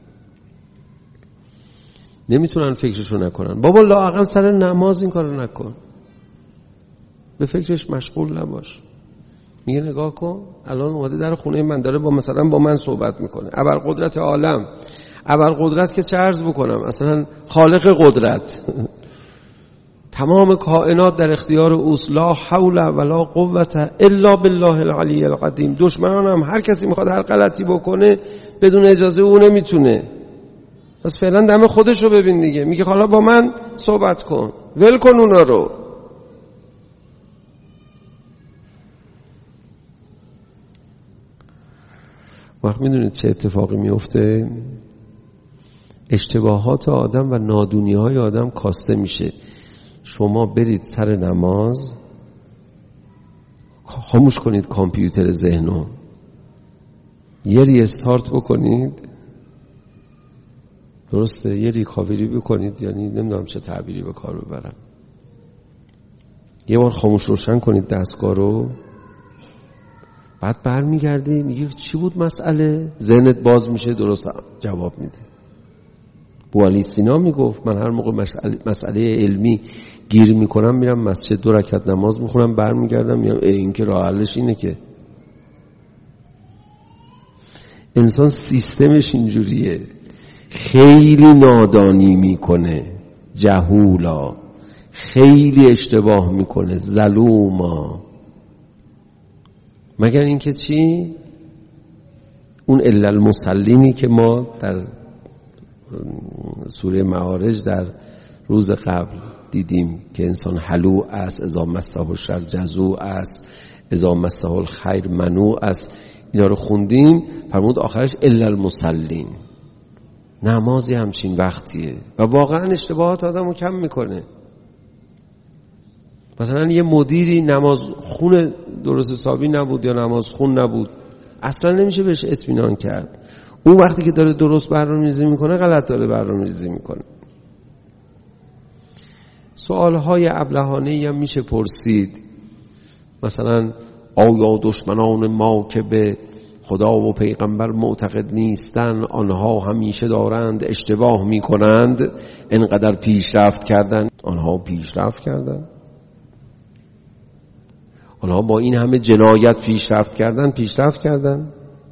نمیتونن فکرشو نکنن. بابا لااقل سر نماز این کارو نکن، به فکرش مشغول نباش. میگه نگاه کن الان اومده در خونه من داره با مثلا با من صحبت میکنه، ابرقدرت عالم، ابرقدرت که چه عرض بکنم، اصلا خالق قدرت، تمام کائنات در اختیار اوست، لا حول ولا قوت الا بالله العلی القدیم. دشمنان هم هر کسی میخواد هر غلطی بکنه بدون اجازه او نمیتونه. پس فعلا دم خودش رو ببین دیگه. میگه حالا با من صحبت کن، ول کن اونا رو. وقت میدونید چه اتفاقی میفته؟ اشتباهات آدم و نادونی‌های آدم کاسته میشه. شما برید سر نماز، خاموش کنید کامپیوتر ذهنو، یه ریستارت بکنید، درسته، یه ریکاوری بکنید، یعنی نمیدونم چه تعبیری به کار ببرم، یه بار خاموش روشن کنید دستگاه رو، بعد برمیگردی میگه چی بود مسئله، ذهنت باز میشه، درست جواب میده. بوالی سینا میگفت من هر موقع مسئله, مسئله علمی گیر میکنم میرم مسجد دو رکعت نماز میخونم برمیگردم میگم این که راه حلش اینه که. انسان سیستمش اینجوریه، خیلی نادانی میکنه، جهولا، خیلی اشتباه میکنه، ظلوما. مگر اینکه چی؟ اون الا المسلمی که ما در سوره معارج در روز قبل دیدیم که انسان حلو است، اذا مسه الشر جزوع است، اذا مسه الخیر منوع است، اینا رو خوندیم. فرمود آخرش الا المصلین. نمازی همچین وقتیه و واقعا اشتباهات آدمو کم میکنه. مثلا یه مدیری نماز خون درست حسابی نبود یا نماز خون نبود، اصلا نمیشه بهش اطمینان کرد. اون وقتی که داره درست برنامه‌ریزی میکنه غلط داره برنامه‌ریزی میکنه. سوالهای ابلهانه‌ای هم میشه پرسید، مثلا آیا دشمنان ما که به خدا و پیغمبر معتقد نیستند آنها همیشه دارند اشتباه میکنند؟ انقدر پیشرفت کردند، آنها پیشرفت کردند؟ آنها با این همه جنایت پیشرفت کردند پیشرفت کردند؟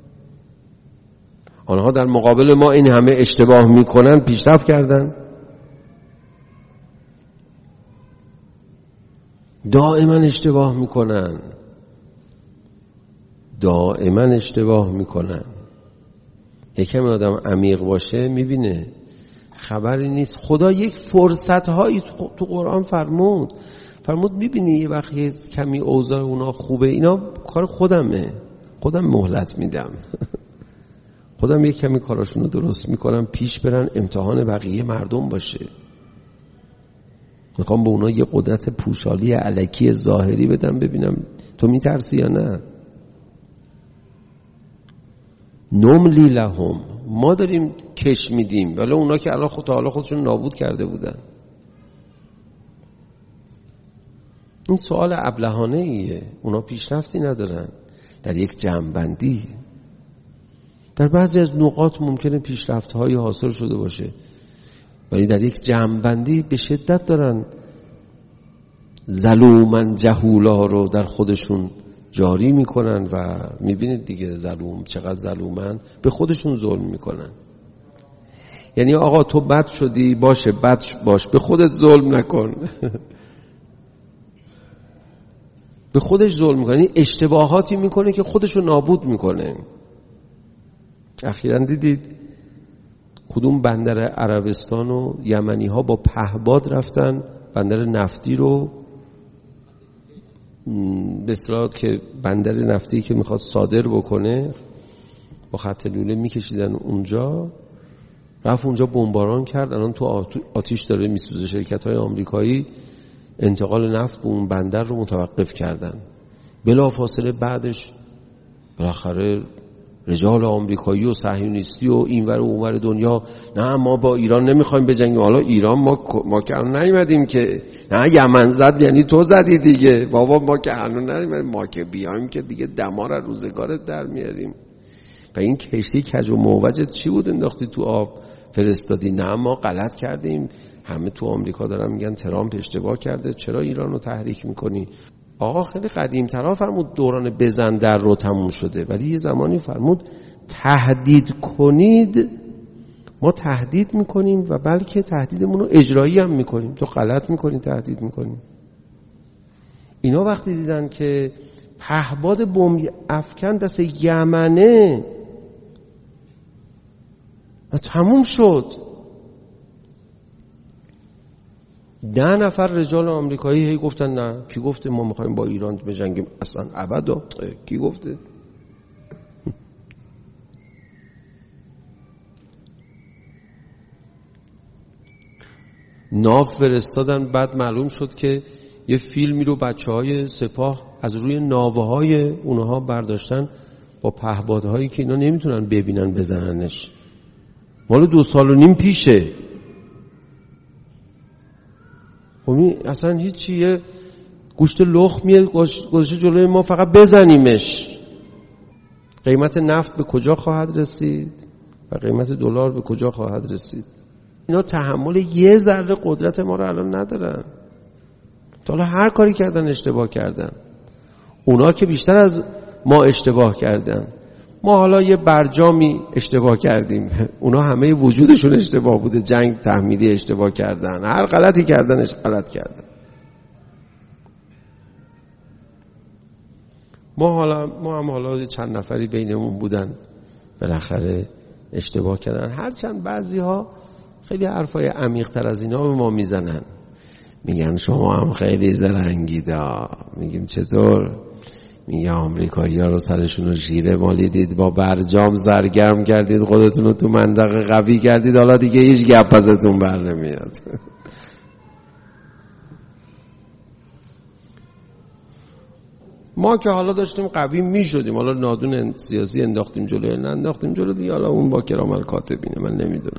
آنها در مقابل ما این همه اشتباه میکنند پیشرفت کردند؟ دائما اشتباه میکنن، دائما اشتباه میکنن. یکم آدم عمیق باشه میبینه خبری نیست. خدا یک فرصت هایی تو قرآن فرمود فرمود میبینی یه وقت یه کمی اوضاع اونا خوبه، اینا کار خودمه، خودم مهلت میدم خودم یک کمی کاراشونو درست میکنم پیش برن، امتحان بقیه مردم باشه. میخوام به اونا یه قدرت پوشالی الکی ظاهری بدم ببینم تو میترسی یا نه. نملی لهم، ما داریم کش میدیم، ولی اونا که الان خود حالا خودشون نابود کرده بودن. این سوال ابلهانه ایه. اونا پیشرفتی ندارن در یک جمع‌بندی. در بعضی از نقاط ممکنه پیشرفت‌هایی حاصل شده باشه، ولی در یک جمع‌بندی به شدت دارن ظلومن جهولا رو در خودشون جاری میکنن و میبینید دیگه ظلوم چقدر ظلومن، به خودشون ظلم میکنن. یعنی آقا تو بد شدی، باشه بد باش، به خودت ظلم نکن به خودش ظلم میکنه. یعنی اشتباهاتی میکنه که خودشو نابود میکنه. اخیراً دیدید کدوم بندر عربستان و یمنی ها با پهباد رفتن بندر نفتی رو، به اصطلاح که بندر نفتی که میخواد صادر بکنه با خط لوله میکشیدن اونجا، رفت اونجا بمباران کرد، الان تو آتیش داره میسوزه. شرکت های آمریکایی انتقال نفت به اون بندر رو متوقف کردن. بلافاصله بعدش بالاخره رجال آمریکایی و صهیونیستی و اینور و اونور دنیا، نه ما با ایران نمیخوایم بجنگیم. حالا ایران ما ما که الان نیومدیم که، نه یمن زد یعنی تو زدی دیگه بابا، ما که الان نیومدیم، ما که بیایم که دیگه دمار از روزگارت در میاریم. و این کشتی کج و موجت چی بود انداختی تو آب فرستادی؟ نه ما غلط کردیم. همه تو آمریکا دارن میگن ترامپ اشتباه کرده، چرا ایران رو تحریک میکنی؟ آقا خیلی قدیم ترا فرمود دوران بزن در رو تموم شده، ولی یه زمانی فرمود تهدید کنید. ما تهدید میکنیم و بلکه تهدیدمون رو اجرایی هم میکنیم. تو غلط میکنی تهدید میکنیم. اینا وقتی دیدن که پهباد بمب افکن دست یمنه و تموم شد، ده نفر رجال آمریکایی هی گفتن نه. کی گفته ما میخوایم با ایران بجنگیم؟ اصلا ابدا. کی گفته؟ ناو فرستادن، بعد معلوم شد که یه فیلمی رو بچه های سپاه از روی ناوه های اونها برداشتن با پهبادهایی که اینا نمیتونن ببینن بزننش. مال دو سال و نیم پیشه. خب اصلا هیچی، یه گوشت لخت میاد گذاشته جلوی ما فقط بزنیمش. قیمت نفت به کجا خواهد رسید و قیمت دلار به کجا خواهد رسید؟ اینا تحمل یه ذره قدرت ما رو الان ندارن. تا حالا هر کاری کردن اشتباه کردن. اونا که بیشتر از ما اشتباه کردن. ما حالا یه برجامی اشتباه کردیم، اونا همه وجودشون اشتباه بوده. جنگ تحمیلی اشتباه کردن، هر غلطی کردنش غلط کردن. ما حالا ما هم حالا چند نفری بینمون بودن بالاخره اشتباه کردن. هرچند بعضی ها خیلی حرفای عمیق تر از اینا به ما میزنن، میگن شما هم خیلی زرنگیدا. میگیم چطور؟ میگه آمریکایی ها رو سرشون رو ژیره مالیدید، با برجام سرگرم کردید، خودتون رو تو منطقه قوی کردید، حالا دیگه هیچ گپ ازتون بر نمیاد. ما که حالا داشتیم قوی می شدیم، حالا نادون سیاسی انداختیم جلوی، نه انداختیم جلو دیگه، حالا اون با کرام الکاتبینه، من نمیدونم.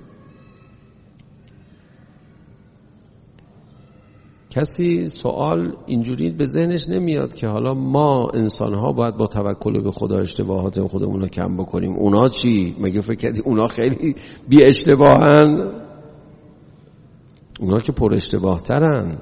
کسی سوال اینجوری به ذهنش نمیاد که حالا ما انسان‌ها باید با توکل به خدا اشتباهات خودمون رو کم بکنیم، اونا چی؟ مگه فکر کردی اونا خیلی بی اشتباهن؟ اونا که پر اشتباه ترن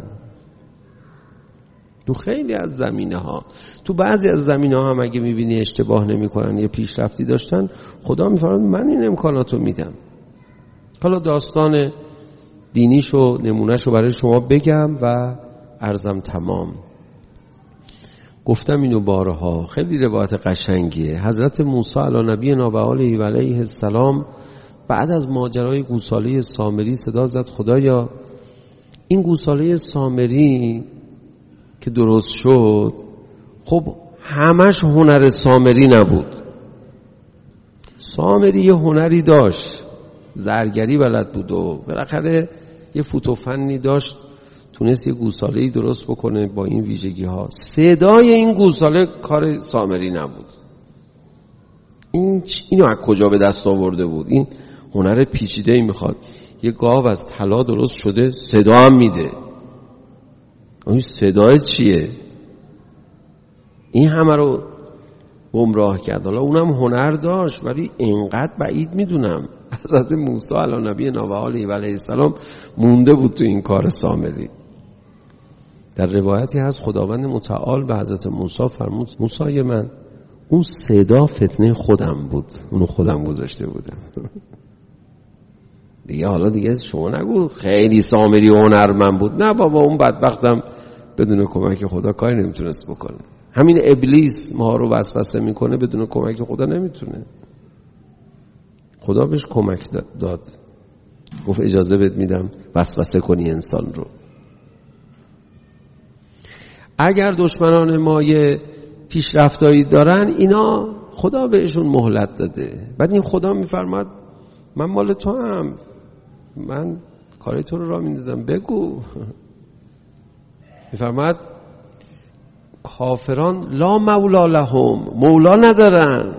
تو خیلی از زمینه ها. تو بعضی از زمینه ها هم اگه میبینی اشتباه نمی کنن، یه پیشرفتی داشتن، خدا میفرماد من این امکاناتو میدم. حالا داستان دینیشو نمونهشو برای شما بگم و عرضم تمام. گفتم اینو بارها، خیلی روایت قشنگیه. حضرت موسی علی نبینا و آله و علیه السلام بعد از ماجرای گوساله سامری صدا زد خدایا این گوساله سامری که درست شد، خب همش هنر سامری نبود. سامری یه هنری داشت، زرگری بلد بود و بالاخره یه فوتوفنی داشت، تونست یه گوساله‌ای درست بکنه با این ویژگی ها. صدای این گوساله کار سامری نبود. این اینو از کجا به دست آورده بود؟ این هنر پیچیده‌ای میخواد. یه گاو از طلا درست شده، صدا هم میده. این صدای چیه؟ این همه رو گمراه کرد. حالا اونم هنر داشت ولی اینقدر بعید میدونم حضرت موسی علی نبینا و آله و علیه السلام مونده بود تو این کار سامری. در روایتی هست خداوند متعال به حضرت موسی فرمود موسی من اون صدا فتنه خودم بود، اونو خودم گذاشته بودم. دیگه حالا دیگه شما نگو خیلی سامری و هنرمند بود، نه بابا اون بدبختم بدون کمک خدا کاری نمیتونست بکنه. همین ابلیس ما رو وسوسه میکنه، بدون کمک خدا نمیتونه. خدا بهش کمک داد، گفت اجازه بهت میدم وسوسه کنی انسان رو. اگر دشمنان ما یه پیشرفتایی دارن، اینا خدا بهشون مهلت داده. بعد این خدا میفرماد من مال تو هم، من کاری تو رو را میندازم، بگو. میفرماد کافران لا مولا لهم، مولا ندارن.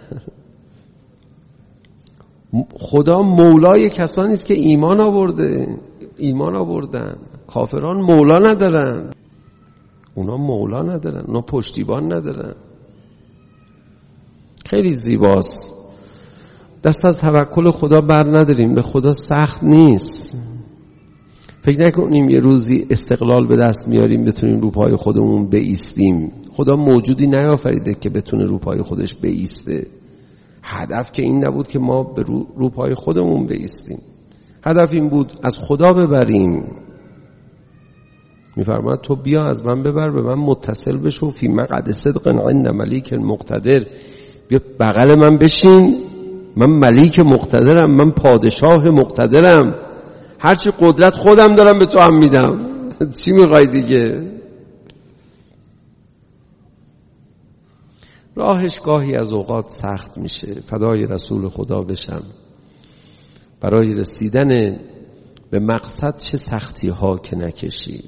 خدا مولای کسانی است که ایمان آورده، ایمان آوردن. کافران مولا ندارن، اونا مولا ندارن، اونا پشتیبان ندارن. خیلی زیباست. دست از توکل خدا بر نداریم، به خدا سخت نیست. فکر نکنیم یه روزی استقلال به دست میاریم بتونیم رو پای خودمون بایستیم. خدا موجودی نیافریده که بتونه رو پای خودش بایسته. هدف که این نبود که ما به رو, رو پای خودمون بایستیم. هدف این بود از خدا ببریم. میفرماد تو بیا از من ببر، به من متصل بشو، فی مقعد صدق عند ملیک مقتدر. بیا بغل من بشین، من ملیک مقتدرم، من پادشاه مقتدرم، هرچی قدرت خودم دارم به تو هم میدم. چی میخوای دیگه؟ راهش گاهی از اوقات سخت میشه، فدای رسول خدا بشم. برای رسیدن به مقصد چه سختی ها که نکشید،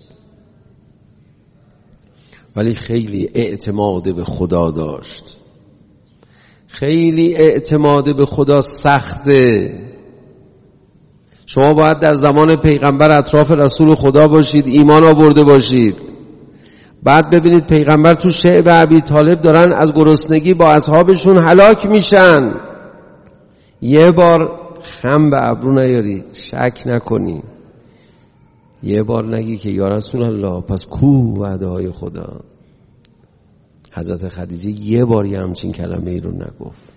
ولی خیلی اعتماد به خدا داشت. خیلی اعتماد به خدا سخته. شما باید در زمان پیغمبر اطراف رسول خدا باشید، ایمان آورده باشید. بعد ببینید پیغمبر تو شعب ابی طالب دارن از گرسنگی با اصحابشون هلاک میشن. یه بار خم به ابرو نیاری، شک نکنی. یه بار نگی که یا رسول الله پس کو وعده‌های خدا. حضرت خدیجه یه بار یه همچین کلمه ای رو نگفت.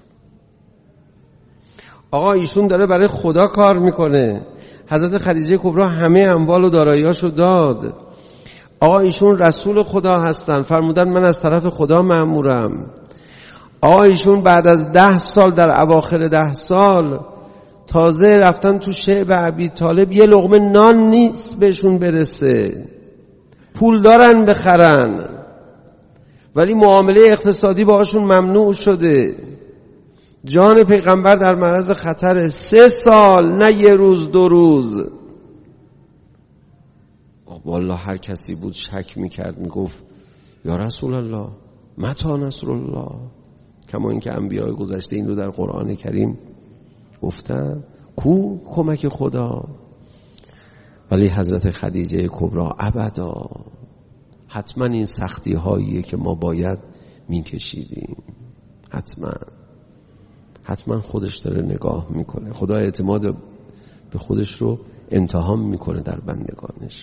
آقا ایشون داره برای خدا کار میکنه. حضرت خدیجه کبرا همه اموال و داراییاشو داد. آقا ایشون رسول خدا هستن، فرمودن من از طرف خدا مأمورم. آقا ایشون بعد از ده سال، در اواخر ده سال تازه رفتن تو شعب ابی طالب، یه لقمه نان نیست بهشون برسه، پول دارن بخرن. ولی معامله اقتصادی باهاشون ممنوع شده. جان پیغمبر در معرض خطر، سه سال، نه یه روز دو روز. والله هر کسی بود شک میکرد، میگفت یا رسول الله متی نصر الله، کما اینکه انبیاء گذشته این رو در قرآن کریم گفتن، کو کمک خدا. ولی حضرت خدیجه کبرا ابدا، حتما این سختی هاییه که ما باید میکشیدیم، حتما حتما خودش داره نگاه میکنه. خدا اعتماد به خودش رو امتحان میکنه در بندگانش.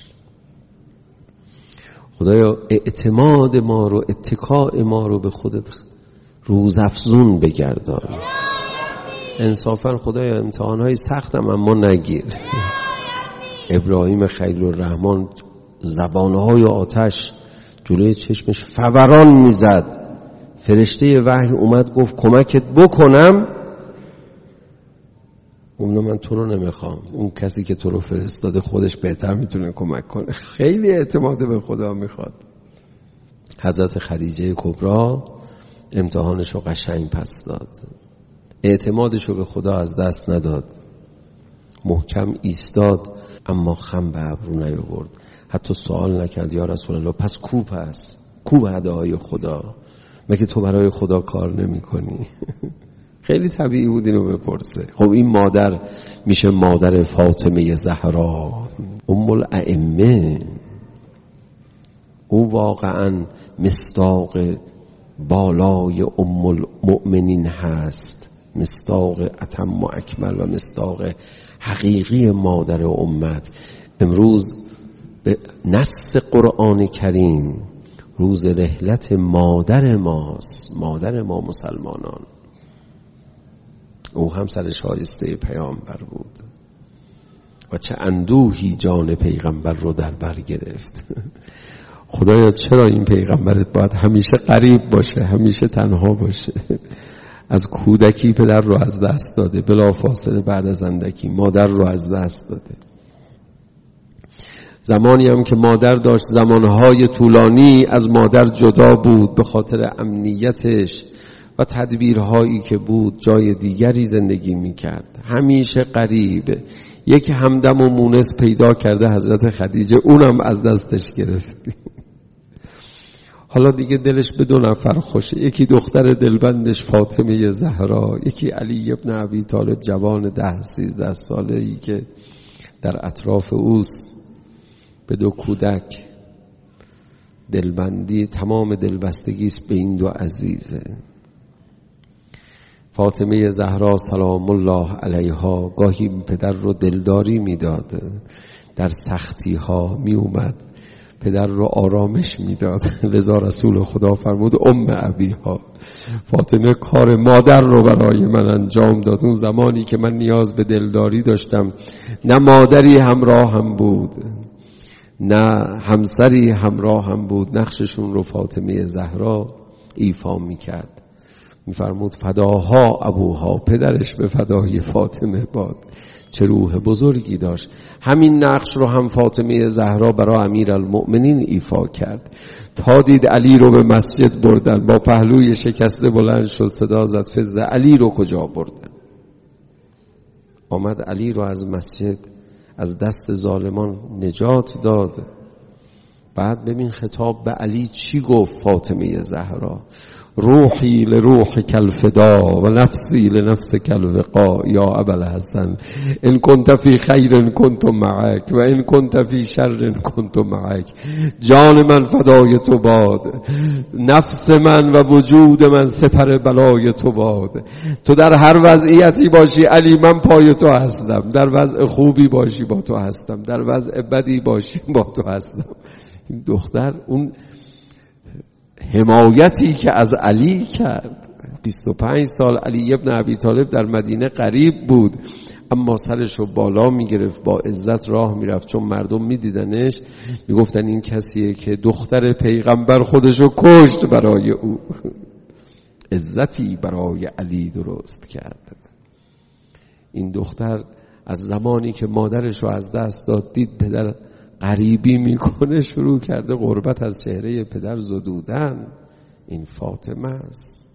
خدایا اعتماد ما رو، اتکاء ما رو به خودت روزافزون بگردان. انصافا خدایا امتحانهای سختم اما نگیر. ابراهیم خلیل الرحمن زبانهای آتش جلوی چشمش فوران میزد، فرشته وحی اومد گفت کمکت بکنم، گفتم من تو رو نمیخوام، اون کسی که تو رو فرستاده خودش بهتر میتونه کمک کنه. خیلی اعتماد به خدا میخواد. حضرت خدیجه کبرا امتحانش رو قشنگ پس داد، اعتمادش رو به خدا از دست نداد، محکم ایستاد، اما خم به ابرو نیاورد. حتی سوال نکرد یا رسول الله پس کو پس کو وعده‌های خدا، مگه تو برای خدا کار نمی کنی؟ خیلی طبیعی بود اینو بپرسه. خب این مادر میشه مادر فاطمه زهرا ام الائمه. او واقعا مصداق بالای ام المؤمنین هست، مصداق اتم و اکمل و مصداق حقیقی مادر امت. امروز به نص قرآن کریم روز رحلت مادر ماست، مادر ما مسلمانان. او هم سر شایسته پیامبر بود و چه اندوهی جان پیغمبر رو در بر گرفت. خدایا چرا این پیغمبرت باید همیشه غریب باشه، همیشه تنها باشه؟ از کودکی پدر رو از دست داده، بلا فاصله بعد از اندکی مادر رو از دست داده. زمانی هم که مادر داشت زمانهای طولانی از مادر جدا بود، به خاطر امنیتش و تدبیرهایی که بود جای دیگری زندگی میکرد، همیشه غریب. یک همدم و مونس پیدا کرده حضرت خدیجه، اونم از دستش گرفت. حالا دیگه دلش به دو نفر خوشه، یکی دختر دلبندش فاطمه زهرا، یکی علی ابن ابی طالب جوان ده سیزده ساله‌ای که در اطراف اوست. به دو کودک دلبندی، تمام دلبستگیست به این دو عزیزه. فاطمه زهرا سلام الله علیها گاهی پدر رو دلداری میداد، در سختی ها می اومد پدر رو آرامش میداد. لذا رسول خدا فرمود ام ابیها، فاطمه کار مادر رو برای من انجام داد. اون زمانی که من نیاز به دلداری داشتم، نه مادری همراه هم بود نه همسری همراه هم بود، نقششون رو فاطمه زهرا ایفا میکرد. میفرمود فداها ابوها، پدرش به فدای فاطمه باد. چه روح بزرگی داشت. همین نقش رو هم فاطمه زهرا برای امیرالمؤمنین ایفا کرد. تا دید علی رو به مسجد بردن، با پهلوی شکسته بلند شد، صدا زد فز علی رو کجا بردن؟ آمد علی رو از مسجد از دست ظالمان نجات داد. بعد ببین خطاب به علی چی گفت فاطمه زهرا: روحی لروح کالفدا و نفسی لنفس کالوقا یا ابوالحسن، ان کنت فی خیر کنت معک و ان کنت فی شر کنت معک. جان من فدای تو باد، نفس من و وجود من سپر بلای تو باد. تو در هر وضعیتی باشی علی، من پای تو هستم. در وضع خوبی باشی با تو هستم، در وضع بدی باشی با تو هستم. این دختر اون حمایتی که از علی کرد. بیست و پنج سال علی ابن ابی طالب در مدینه غریب بود، اما سرش رو بالا میگرفت، با عزت راه میرفت، چون مردم میدیدنش میگفتن این کسیه که دختر پیغمبر خودش رو کشت برای او. عزتی برای علی درست کرد. این دختر از زمانی که مادرش رو از دست داد، دید پدر غریبی میکنه، شروع کرده غربت از چهره پدر زدودن. این فاطمه است.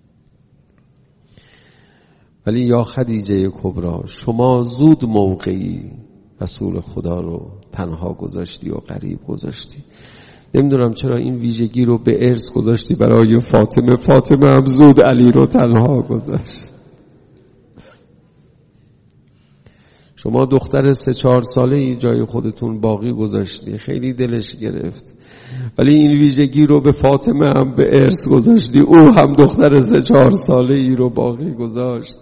ولی یا خدیجه کبرا، شما زود موقعی رسول خدا رو تنها گذاشتی و غریب گذاشتی. نمیدونم چرا این ویژگی رو به ارث گذاشتی برای فاطمه. فاطمه هم زود علی رو تنها گذاشت. شما دختر سه چهار ساله ای جای خودتون باقی گذاشتی، خیلی دلش گرفت، ولی این ویژگی رو به فاطمه هم به ارث گذاشتی، او هم دختر سه چهار ساله ای رو باقی گذاشت.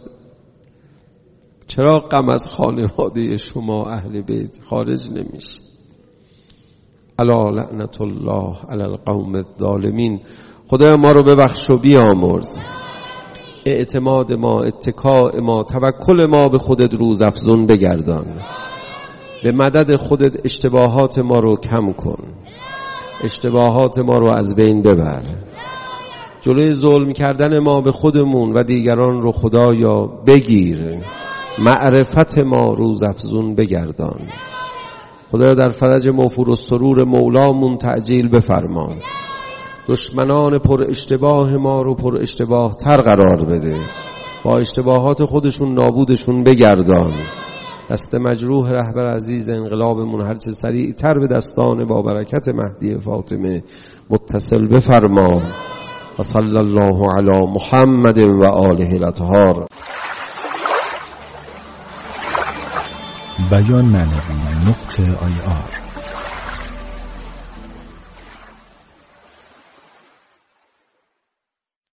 چرا غم از خانواده شما اهل بیت خارج نمیشه؟ الا لعنت الله علی القوم الظالمین. خدای ما رو ببخش و بیامرز. اعتماد ما، اتکاء ما، توکل ما به خودت روز افزون بگردان. به مدد خودت اشتباهات ما رو کم کن، اشتباهات ما رو از بین ببر. جلوی ظلم کردن ما به خودمون و دیگران رو خدایا بگیر. معرفت ما روز افزون بگردان. خدایا در فرج موفور و سرور مولامون تعجیل بفرما. دشمنان پر اشتباه ما رو پر اشتباه تر قرار بده، با اشتباهات خودشون نابودشون بگردان. دست مجروح رهبر عزیز انقلابمون هرچه سریع تر به دستان با برکت مهدی فاطمه متصل بفرما. و صلی الله علی محمد و آله الاطهار. بیان معنوی نقطه آی آر